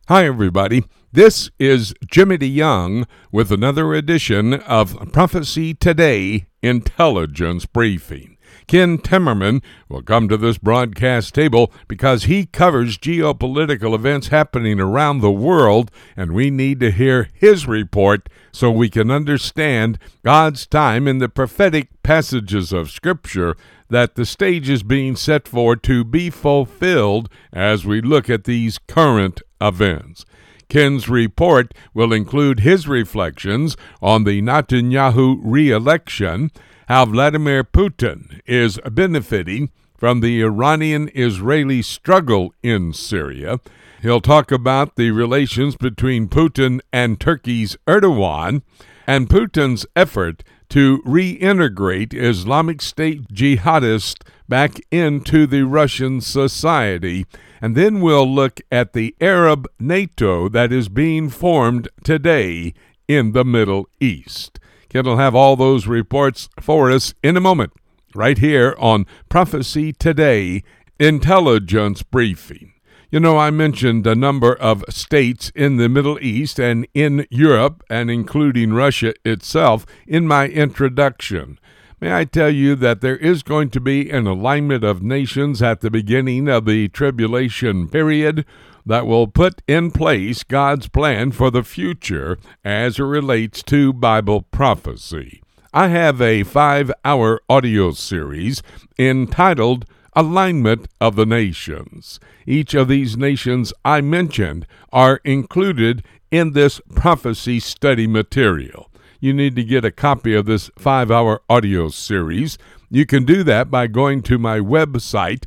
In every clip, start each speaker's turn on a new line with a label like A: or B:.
A: Hi, everybody. This is Jimmy DeYoung with another edition of Prophecy Today Intelligence Briefing. Ken Timmerman will come to this broadcast table because he covers geopolitical events happening around the world, and we need to hear his report so we can understand God's time in the prophetic passages of Scripture that the stage is being set for to be fulfilled as we look at these current events. Ken's report will include his reflections on the Netanyahu re-election, how Vladimir Putin is benefiting from the Iranian-Israeli struggle in Syria. He'll talk about the relations between Putin and Turkey's Erdogan, and Putin's effort to reintegrate Islamic State jihadists back into the Russian society. And then we'll look at the Arab NATO that is being formed today in the Middle East. Ken will have all those reports for us in a moment, right here on Prophecy Today Intelligence Briefing. You know, I mentioned a number of states in the Middle East and in Europe, and including Russia itself, in my introduction. May I tell you that there is going to be an alignment of nations at the beginning of the tribulation period that will put in place God's plan for the future as it relates to Bible prophecy. I have a 5-hour audio series entitled Alignment of the Nations. Each of these nations I mentioned are included in this prophecy study material. You need to get a copy of this 5-hour audio series. You can do that by going to my website,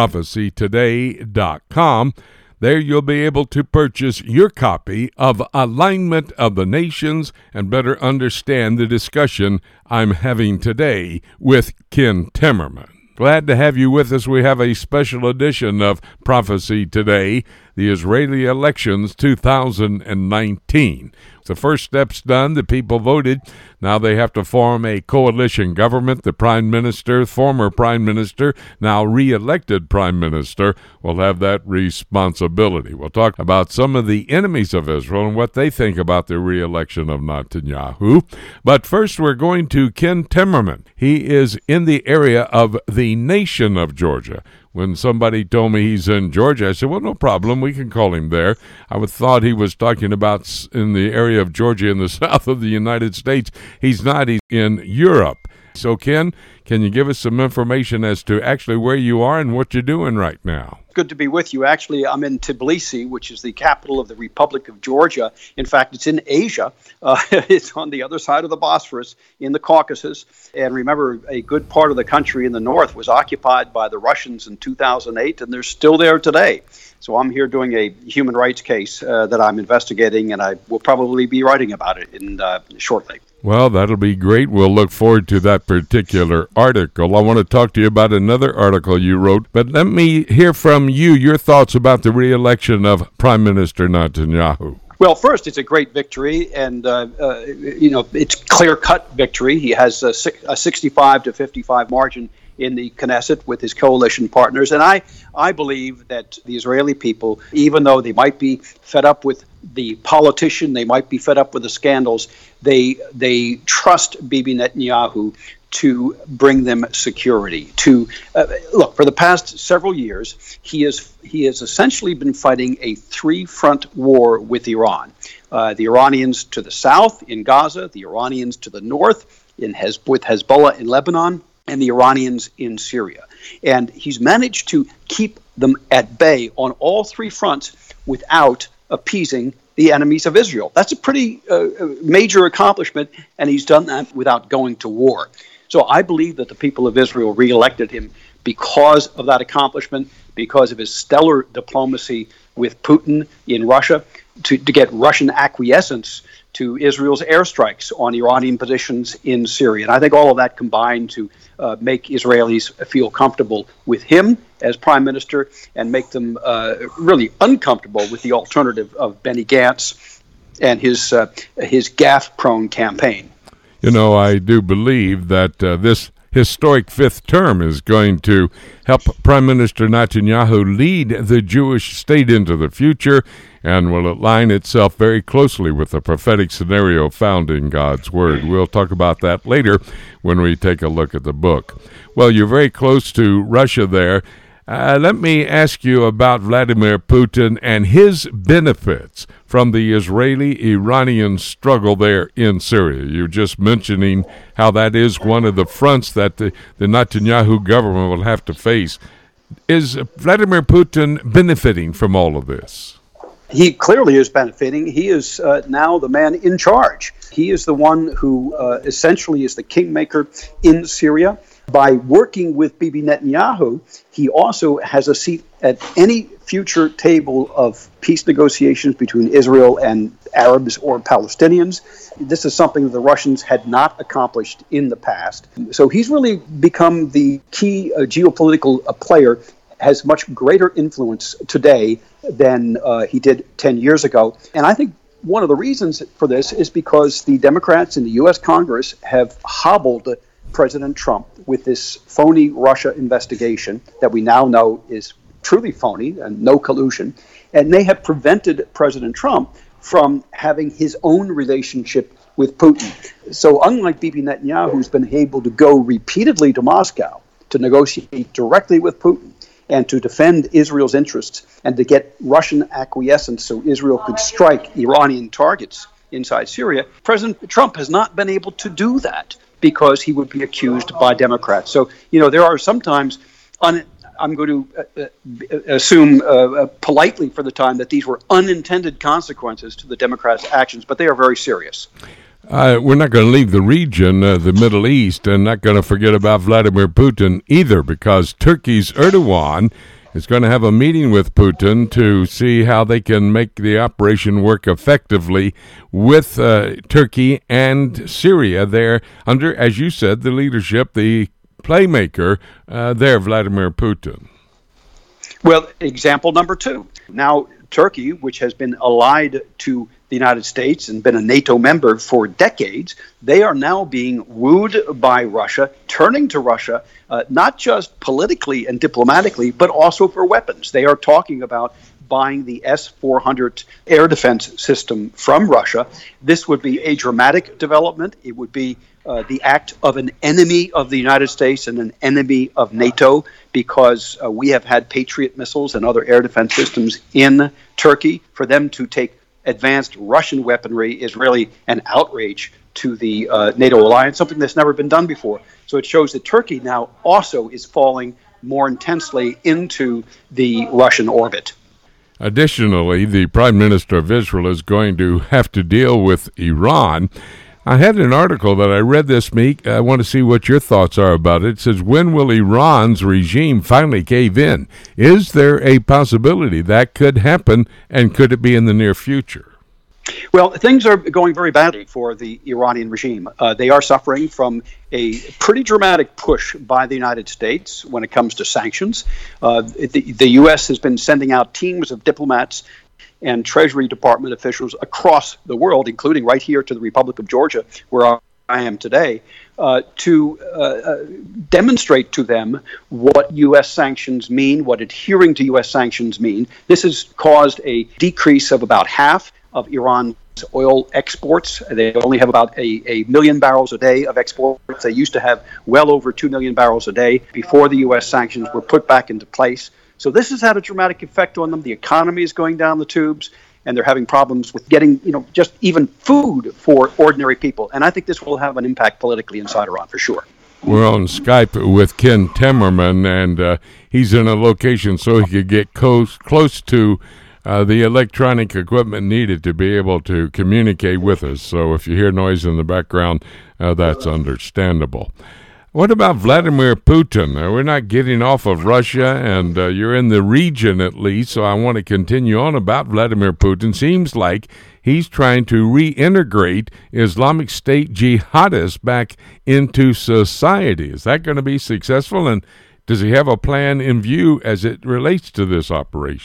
A: prophecytoday.com. There you'll be able to purchase your copy of Alignment of the Nations and better understand the discussion I'm having today with Ken Timmerman. Glad to have you with us. We have a special edition of Prophecy Today, the Israeli elections 2019. The first step's done. The people voted. Now they have to form a coalition government. The prime minister, former prime minister, now re-elected prime minister, will have that responsibility. We'll talk about some of the enemies of Israel and what they think about the re-election of Netanyahu. But first, we're going to Ken Timmerman. He is in the area of the nation of Georgia. When somebody told me he's in Georgia, I said, well, no problem. We can call him there. I would thought he was talking about in the area of Georgia in the south of the United States. He's not. He's in Europe. So, Ken, can you give us some information as to actually where you are and what you're doing right now?
B: Good to be with you. Actually, I'm in Tbilisi, which is the capital of the Republic of Georgia. In fact, it's in Asia. It's on the other side of the Bosphorus in the Caucasus. And remember, a good part of the country in the north was occupied by the Russians in 2008, and they're still there today. So I'm here doing a human rights case that I'm investigating, and I will probably be writing about it shortly.
A: Well, that'll be great. We'll look forward to that particular article. I want to talk to you about another article you wrote, but let me hear from you your thoughts about the re-election of Prime Minister Netanyahu.
B: Well, first, it's a great victory, and it's clear-cut victory. He has a 65 to 55 margin in the Knesset with his coalition partners, and I believe that the Israeli people, even though they might be fed up with the politician, they might be fed up with the scandals, they trust Bibi Netanyahu to bring them security. Look, for the past several years, he has essentially been fighting a three-front war with Iran. The Iranians to the south in Gaza, the Iranians to the north with Hezbollah in Lebanon, and the Iranians in Syria. And he's managed to keep them at bay on all three fronts without appeasing the enemies of Israel. That's a pretty major accomplishment, and he's done that without going to war. So I believe that the people of Israel re-elected him because of that accomplishment, because of his stellar diplomacy with Putin in Russia, to get Russian acquiescence to Israel's airstrikes on Iranian positions in Syria. And I think all of that combined to make Israelis feel comfortable with him as prime minister and make them really uncomfortable with the alternative of Benny Gantz and his gaffe-prone campaign.
A: You know, I do believe that this historic fifth term is going to help Prime Minister Netanyahu lead the Jewish state into the future, and will align itself very closely with the prophetic scenario found in God's Word. We'll talk about that later when we take a look at the book. Well, you're very close to Russia there. Let me ask you about Vladimir Putin and his benefits from the Israeli-Iranian struggle there in Syria. You're just mentioning how that is one of the fronts that the Netanyahu government will have to face. Is Vladimir Putin benefiting from all of this?
B: He clearly is benefiting. He is now the man in charge. He is the one who essentially is the kingmaker in Syria. By working with Bibi Netanyahu, he also has a seat at any future table of peace negotiations between Israel and Arabs or Palestinians. This is something that the Russians had not accomplished in the past. So he's really become the key geopolitical player, has much greater influence today than he did 10 years ago. And I think one of the reasons for this is because the Democrats in the U.S. Congress have hobbled President Trump with this phony Russia investigation that we now know is truly phony and no collusion. And they have prevented President Trump from having his own relationship with Putin. So unlike Bibi Netanyahu, who's been able to go repeatedly to Moscow to negotiate directly with Putin and to defend Israel's interests and to get Russian acquiescence so Israel could strike Iranian targets inside Syria, President Trump has not been able to do that because he would be accused by Democrats. So, there are sometimes, I'm going to assume politely for the time, that these were unintended consequences to the Democrats' actions, but they are very serious.
A: We're not going to leave the region, the Middle East, and not going to forget about Vladimir Putin either, because Turkey's Erdogan is going to have a meeting with Putin to see how they can make the operation work effectively with Turkey and Syria there under, as you said, the leadership, the playmaker there, Vladimir Putin.
B: Well, example number two. Now, Turkey, which has been allied to the United States and been a NATO member for decades, they are now being wooed by Russia, turning to Russia, not just politically and diplomatically, but also for weapons. They are talking about buying the S-400 air defense system from Russia. This would be a dramatic development. It would be the act of an enemy of the United States and an enemy of NATO, because we have had Patriot missiles and other air defense systems in Turkey. For them to take advanced Russian weaponry is really an outrage to the NATO alliance, something that's never been done before. So it shows that Turkey now also is falling more intensely into the Russian orbit.
A: Additionally, the Prime Minister of Israel is going to have to deal with Iran. I had an article that I read this week. I want to see what your thoughts are about it. It says, when will Iran's regime finally cave in? Is there a possibility that could happen, and could it be in the near future?
B: Well, things are going very badly for the Iranian regime. They are suffering from a pretty dramatic push by the United States when it comes to sanctions. The U.S. has been sending out teams of diplomats and Treasury Department officials across the world, including right here to the Republic of Georgia, where I am today, to demonstrate to them what U.S. sanctions mean, what adhering to U.S. sanctions mean. This has caused a decrease of about half of Iran's oil exports. They only have about a million barrels a day of exports. They used to have well over 2 million barrels a day before the U.S. sanctions were put back into place. So this has had a dramatic effect on them. The economy is going down the tubes, and they're having problems with getting, just even food for ordinary people. And I think this will have an impact politically inside Iran for sure.
A: We're on Skype with Ken Temmerman, and he's in a location so he could get close to the electronic equipment needed to be able to communicate with us. So if you hear noise in the background, that's understandable. What about Vladimir Putin? We're not getting off of Russia, and you're in the region at least, so I want to continue on about Vladimir Putin. Seems like he's trying to reintegrate Islamic State jihadists back into society. Is that going to be successful, and does he have a plan in view as it relates to this operation?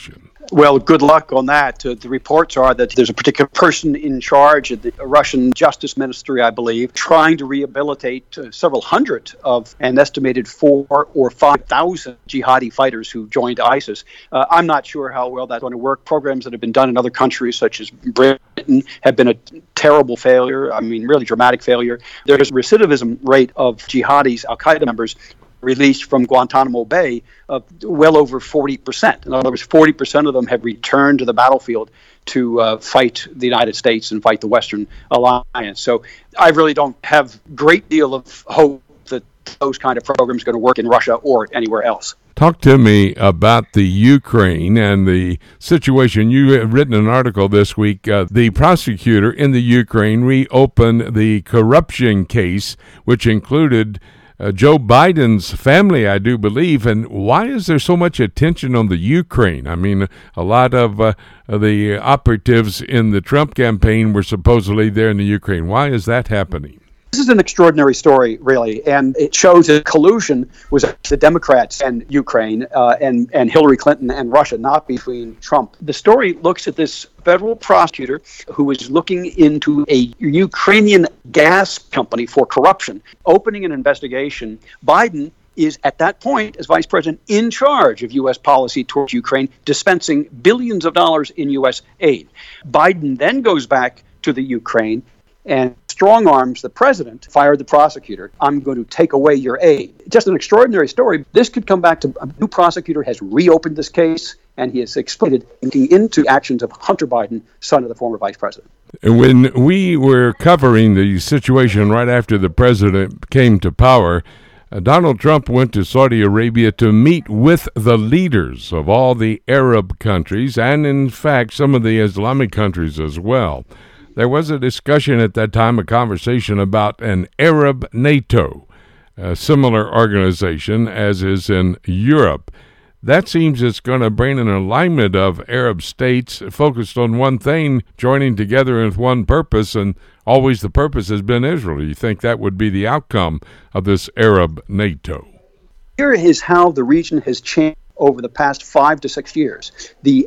B: Well, good luck on that. The reports are that there's a particular person in charge of the Russian Justice Ministry, I believe, trying to rehabilitate several hundred of an estimated 4,000 or 5,000 jihadi fighters who joined ISIS. I'm not sure how well that's going to work. Programs that have been done in other countries, such as Britain, have been a terrible failure. I mean, really dramatic failure. There's a recidivism rate of jihadis, Al-Qaeda members, released from Guantanamo Bay of well over 40%. In other words, 40% of them have returned to the battlefield to fight the United States and fight the Western Alliance. So I really don't have a great deal of hope that those kind of programs are going to work in Russia or anywhere else.
A: Talk to me about the Ukraine and the situation. You have written an article this week. The prosecutor in the Ukraine reopened the corruption case, which included Joe Biden's family, I do believe. And why is there so much attention on the Ukraine? I mean, a lot of the operatives in the Trump campaign were supposedly there in the Ukraine. Why is that happening?
B: This is an extraordinary story, really, and it shows that collusion was the Democrats and Ukraine and Hillary Clinton and Russia, not between Trump. The story looks at this federal prosecutor who was looking into a Ukrainian gas company for corruption, opening an investigation. Biden is at that point, as vice president, in charge of U.S. policy towards Ukraine, dispensing billions of dollars in U.S. aid. Biden then goes back to the Ukraine and strong arms the president, fired the prosecutor. I'm going to take away your aid. Just an extraordinary story. This could come back to a new prosecutor has reopened this case, and he has explained looking into actions of Hunter Biden, son of the former vice president.
A: When we were covering the situation right after the president came to power, Donald Trump went to Saudi Arabia to meet with the leaders of all the Arab countries and, in fact, some of the Islamic countries as well. There was a discussion at that time, a conversation about an Arab NATO, a similar organization as is in Europe. That seems it's going to bring an alignment of Arab states focused on one thing, joining together with one purpose, and always the purpose has been Israel. You think that would be the outcome of this Arab NATO?
B: Here is how the region has changed over the past 5 to 6 years. The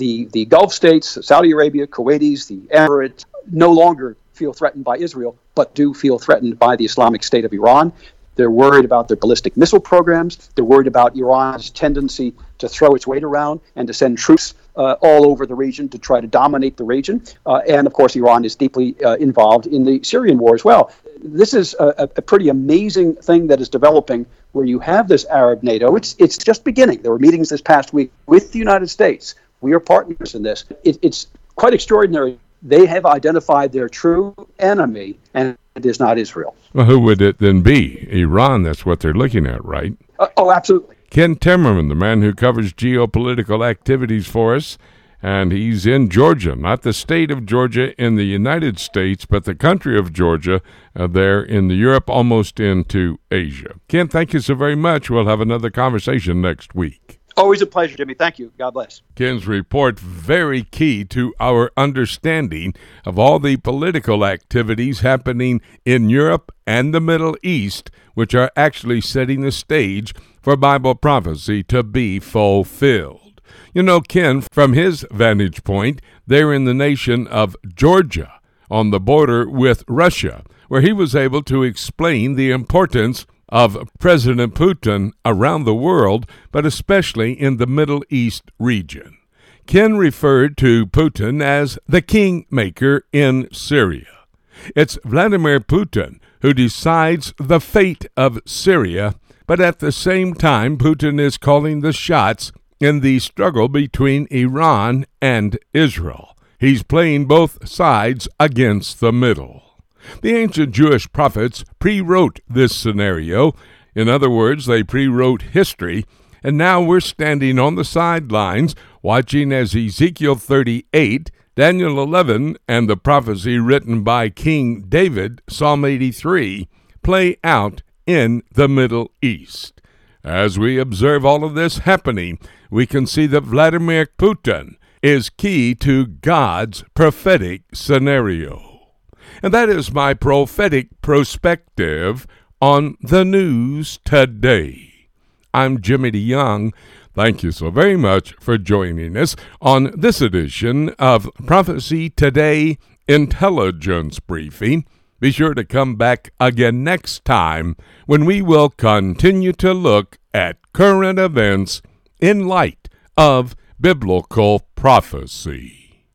B: Gulf states, Saudi Arabia, Kuwaitis, the Emirates, no longer feel threatened by Israel, but do feel threatened by the Islamic State of Iran. They're worried about their ballistic missile programs. They're worried about Iran's tendency to throw its weight around and to send troops all over the region to try to dominate the region. And, of course, Iran is deeply involved in the Syrian war as well. This is a pretty amazing thing that is developing where you have this Arab NATO. It's just beginning. There were meetings this past week with the United States. We are partners in this. It's quite extraordinary. They have identified their true enemy, and it is not Israel.
A: Well, who would it then be? Iran, that's what they're looking at, right?
B: Oh, absolutely.
A: Ken Timmerman, the man who covers geopolitical activities for us, and he's in Georgia, not the state of Georgia in the United States, but the country of Georgia there in Europe, almost into Asia. Ken, thank you so very much. We'll have another conversation next week.
B: Always a pleasure, Jimmy. Thank you. God bless.
A: Ken's report very key to our understanding of all the political activities happening in Europe and the Middle East, which are actually setting the stage for Bible prophecy to be fulfilled. You know, Ken, from his vantage point, they're in the nation of Georgia on the border with Russia, where he was able to explain the importance of President Putin around the world, but especially in the Middle East region. Ken referred to Putin as the kingmaker in Syria. It's Vladimir Putin who decides the fate of Syria, but at the same time, Putin is calling the shots in the struggle between Iran and Israel. He's playing both sides against the middle. The ancient Jewish prophets pre-wrote this scenario. In other words, they pre-wrote history, and now we're standing on the sidelines watching as Ezekiel 38, Daniel 11, and the prophecy written by King David, Psalm 83, play out in the Middle East. As we observe all of this happening, we can see that Vladimir Putin is key to God's prophetic scenario. And that is my prophetic perspective on the news today. I'm Jimmy DeYoung. Thank you so very much for joining us on this edition of Prophecy Today Intelligence Briefing. Be sure to come back again next time when we will continue to look at current events in light of biblical prophecy.